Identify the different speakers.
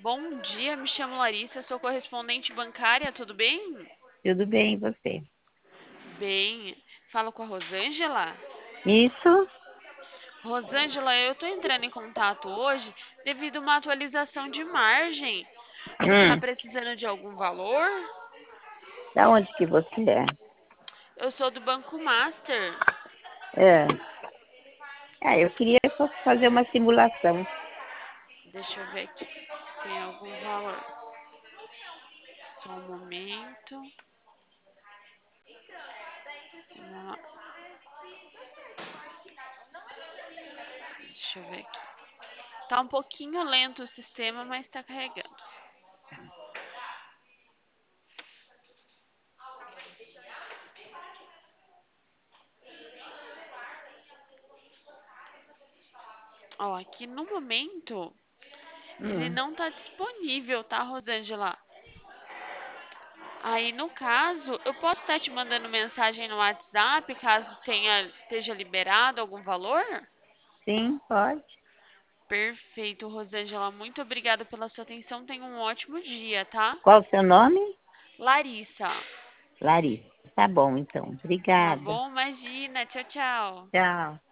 Speaker 1: Bom dia, me chamo Larissa, sou correspondente bancária, tudo bem?
Speaker 2: Tudo bem, e você?
Speaker 1: Bem, falo com a Rosângela.
Speaker 2: Isso?
Speaker 1: Rosângela, eu estou entrando em contato hoje devido a uma atualização de margem. Você está
Speaker 2: Hum,
Speaker 1: precisando de algum valor?
Speaker 2: da onde que você é?
Speaker 1: Eu sou do Banco Master.
Speaker 2: É. Eu queria só fazer uma simulação.
Speaker 1: Deixa eu ver aqui se tem algum valor. Só um momento. Vamos lá. Deixa eu ver aqui. Tá um pouquinho lento o sistema, mas está carregando. Ó, aqui no momento ele
Speaker 2: Hum,
Speaker 1: não está disponível, tá, Rosângela? Aí, no caso, eu posso estar te mandando mensagem no WhatsApp caso esteja liberado algum valor?
Speaker 2: sim, pode.
Speaker 1: Perfeito, Rosângela. Muito obrigada pela sua atenção. Tenha um ótimo dia, tá?
Speaker 2: Qual o seu nome?
Speaker 1: Larissa.
Speaker 2: Larissa. Tá bom, então.
Speaker 1: Tá
Speaker 2: Obrigada.
Speaker 1: bom? Imagina. Tchau, tchau.
Speaker 2: Tchau.